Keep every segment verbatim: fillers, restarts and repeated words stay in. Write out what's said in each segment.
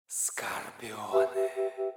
Скорпионы.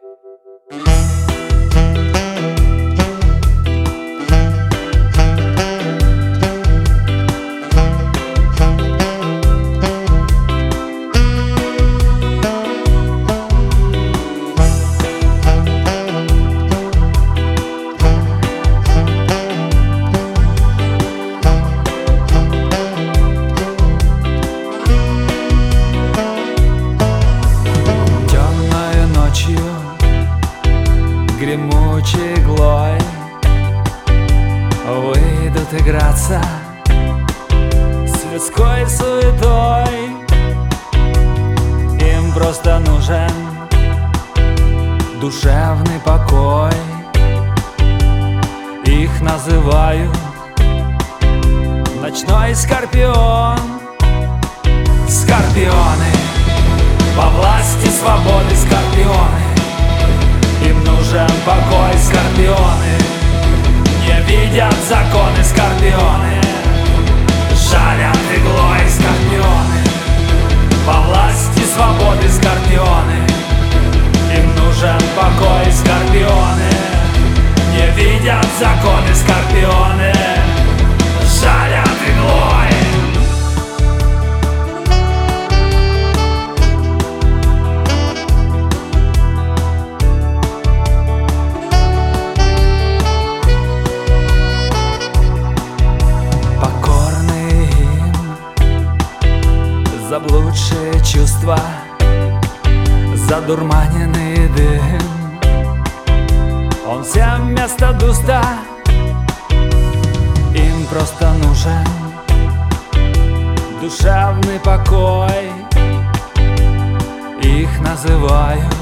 Гремучей иглой выйдут играться с людской суетой. Им просто нужен душевный покой. Их называют ночной скорпион. Скорпионы, во власти свободы скорпионы. Им нужен покой, скорпионы. Не видят законы, скорпионы. Жалят иглой, скорпионы. Во власти свободы, скорпионы. Им нужен покой, скорпионы. Не видят законы, скорпионы. Жалят иглой. Заблудшие чувства, задурманенный дым. Он всем вместо дуста. Им просто нужен душевный покой. Их называют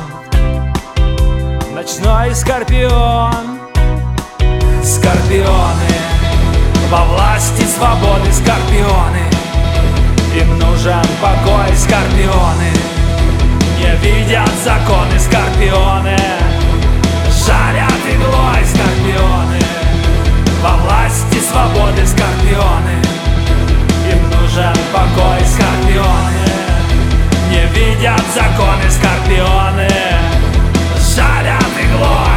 ночной скорпион. Скорпионы, во власти свободы скорпионы. Им нужен покой, скорпионы. Не видят законы, скорпионы. Жарят иглой, скорпионы. Во власти свободы, скорпионы. Им нужен покой, скорпионы. Не видят законы, скорпионы. Жарят иглой.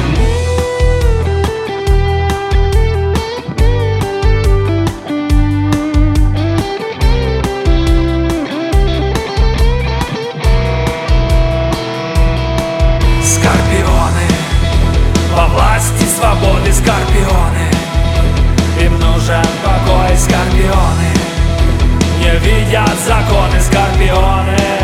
Скорпионы, во власти свободы скорпионы. Им нужен покой, скорпионы. Не видят законы, скорпионы.